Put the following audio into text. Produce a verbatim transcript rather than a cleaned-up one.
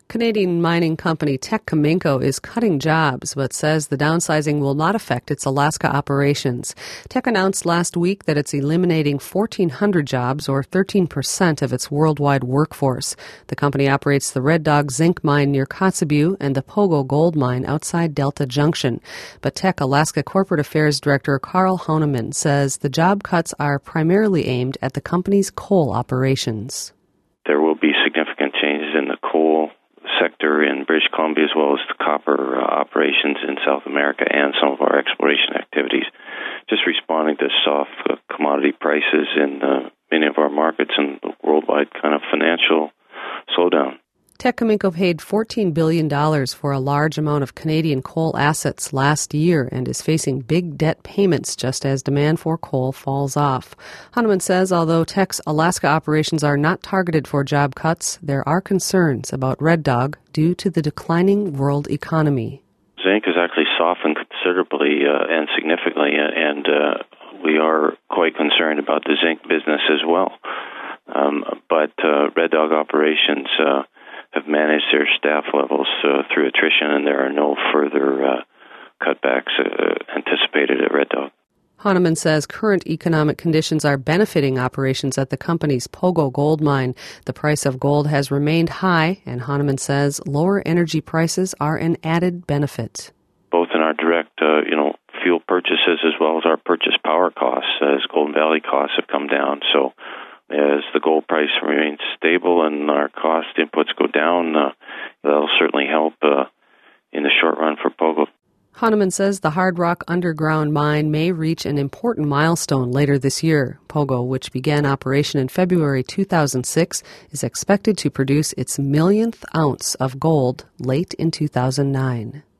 Canadian mining company Teck Cominco is cutting jobs, but says the downsizing will not affect its Alaska operations. Teck announced last week that it's eliminating fourteen hundred jobs, or thirteen percent of its worldwide workforce. The company operates the Red Dog zinc mine near Kotzebue and the Pogo gold mine outside Delta Junction. But Teck Alaska Corporate Affairs Director Carl Honeman says the job cuts are primarily aimed at the company's coal operations. There will be significant changes in the coal sector in British Columbia, as well as the copper uh, operations in South America and some of our exploration activities, just responding to soft uh, commodity prices in uh, many of our markets and the worldwide kind of financial slowdown. Teck Cominco paid fourteen billion dollars for a large amount of Canadian coal assets last year and is facing big debt payments just as demand for coal falls off. Honeman says although Teck's Alaska operations are not targeted for job cuts, there are concerns about Red Dog due to the declining world economy. Zinc has actually softened considerably uh, and significantly, and uh, we are quite concerned about the zinc business as well. Um, but uh, Red Dog operations uh, have managed their staff levels uh, through attrition, and there are no further uh, cutbacks uh, anticipated at Red Dog. Honeman says current economic conditions are benefiting operations at the company's Pogo gold mine. The price of gold has remained high, and Honeman says lower energy prices are an added benefit. Both in our direct, uh, you know, fuel purchases as well as our purchase power costs, as Golden Valley costs have come down. So as the gold price remains stable and our cost inputs go down, uh, that'll certainly help uh, in the short run for Pogo. Honeman says the Hard Rock underground mine may reach an important milestone later this year. Pogo, which began operation in February two thousand six, is expected to produce its millionth ounce of gold late in two thousand nine.